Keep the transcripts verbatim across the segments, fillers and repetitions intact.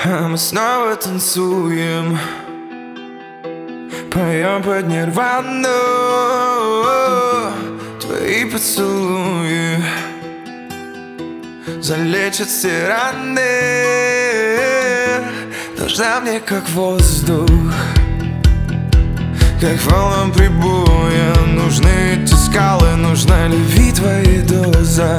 А мы снова танцуем, поем под нирвану. Твои поцелуи залечат все раны. Нужна мне как воздух, как волнам прибоя. Нужны эти скалы, нужна любви твоя доза.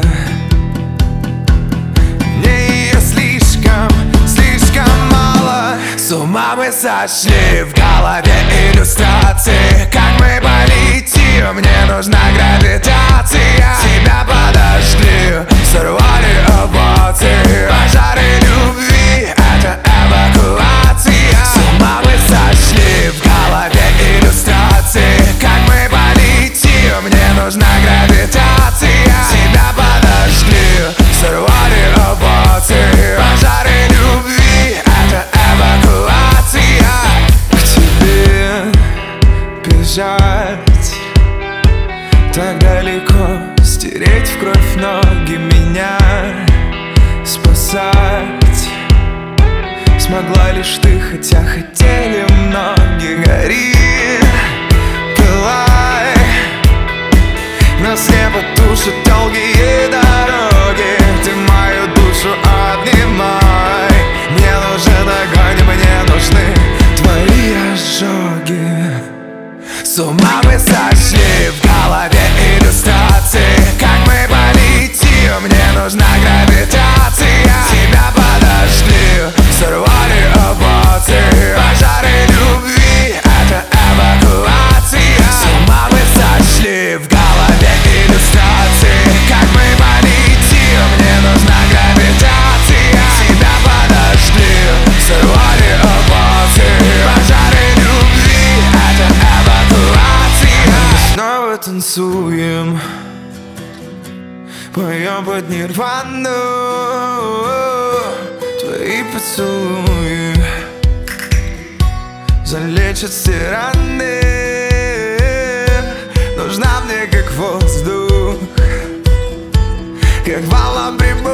Мне ее слишком, слишком мало. С ума мы сошли, в голове иллюстрации. Как мы полетим, мне нужна гравитация. Тебя подожгли, сорвали эмоции. Пожары любви, это эвакуация. С ума мы сошли, в голове иллюстрации. Как мы полетим, мне нужна гравитация. Тебя подожгли, сорвали эмоции. Пожары любви, это эвакуация. К тебе бежать так далеко, стереть в кровь ноги, меня спасать смогла лишь ты, хотя хотели многие. Гори, пылай, нас не потушат долгие дороги. Ты мою душу обнимай. Мне нужен огонь, мне нужны твои ожоги. С ума мы сошли, в голове иллюстрации. Как мы полетим, мне нужна гравитация. Тебя подожгли, сорвали эмоции. Пожары любви, это эвакуация. С ума мы сошли, в голове иллюстрации. Как мы полетим, мне нужна гравитация. Тебя подожгли, сорвали эмоции. Пожары любви, это эвакуация. Мы снова танцуем, поем под нирвану. Твои поцелуи залечат все раны. Нужна мне как воздух, как волнам прибой.